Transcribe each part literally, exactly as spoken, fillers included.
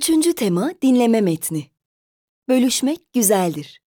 Üçüncü tema dinleme metni. Bölüşmek güzeldir.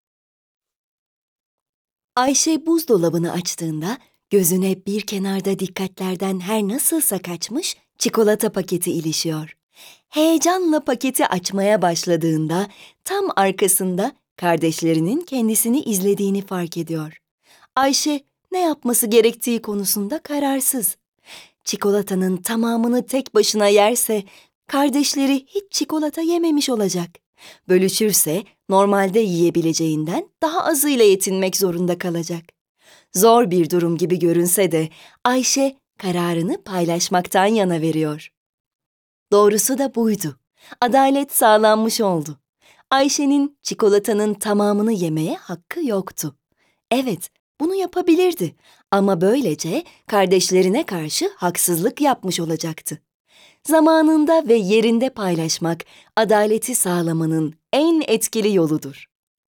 Ayşe buzdolabını açtığında gözüne bir kenarda dikkatlerden her nasılsa kaçmış çikolata paketi ilişiyor. Heyecanla paketi açmaya başladığında tam arkasında kardeşlerinin kendisini izlediğini fark ediyor. Ayşe ne yapması gerektiği konusunda kararsız. Çikolatanın tamamını tek başına yerse kardeşleri hiç çikolata yememiş olacak. Bölüşürse normalde yiyebileceğinden daha azıyla yetinmek zorunda kalacak. Zor bir durum gibi görünse de Ayşe kararını paylaşmaktan yana veriyor. Doğrusu da buydu. Adalet sağlanmış oldu. Ayşe'nin çikolatanın tamamını yemeye hakkı yoktu. Evet, bunu yapabilirdi ama böylece kardeşlerine karşı haksızlık yapmış olacaktı. Zamanında ve yerinde paylaşmak, adaleti sağlamanın en etkili yoludur.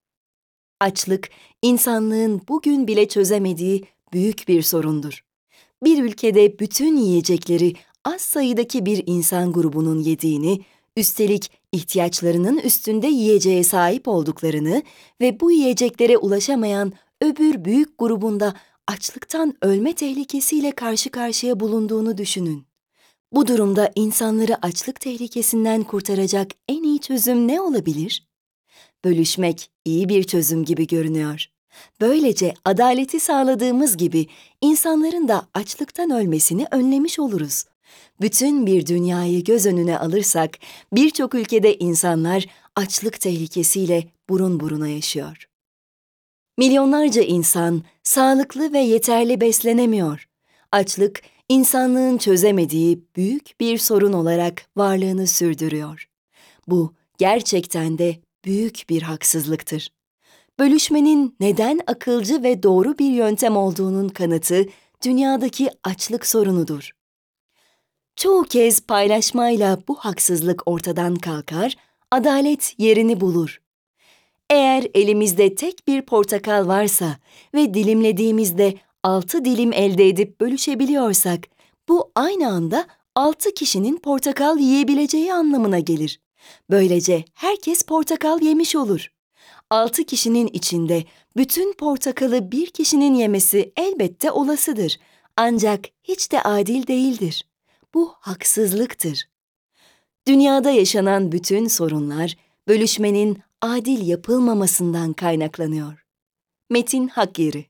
Açlık, insanlığın bugün bile çözemediği büyük bir sorundur. Bir ülkede bütün yiyecekleri az sayıdaki bir insan grubunun yediğini, üstelik ihtiyaçlarının üstünde yiyeceğe sahip olduklarını ve bu yiyeceklere ulaşamayan öbür büyük grubunda açlıktan ölme tehlikesiyle karşı karşıya bulunduğunu düşünün. Bu durumda insanları açlık tehlikesinden kurtaracak en iyi çözüm ne olabilir? Bölüşmek iyi bir çözüm gibi görünüyor. Böylece adaleti sağladığımız gibi insanların da açlıktan ölmesini önlemiş oluruz. Bütün bir dünyayı göz önüne alırsak birçok ülkede insanlar açlık tehlikesiyle burun buruna yaşıyor. Milyonlarca insan sağlıklı ve yeterli beslenemiyor. Açlık, insanlığın çözemediği büyük bir sorun olarak varlığını sürdürüyor. Bu gerçekten de büyük bir haksızlıktır. Bölüşmenin neden akılcı ve doğru bir yöntem olduğunun kanıtı dünyadaki açlık sorunudur. Çoğu kez paylaşmayla bu haksızlık ortadan kalkar, adalet yerini bulur. Eğer elimizde tek bir portakal varsa ve dilimlediğimizde altı dilim elde edip bölüşebiliyorsak, bu aynı anda altı kişinin portakal yiyebileceği anlamına gelir. Böylece herkes portakal yemiş olur. Altı kişinin içinde bütün portakalı bir kişinin yemesi elbette olasıdır. Ancak hiç de adil değildir. Bu haksızlıktır. Dünyada yaşanan bütün sorunlar, bölüşmenin adil yapılmamasından kaynaklanıyor. Metin Hakyeri.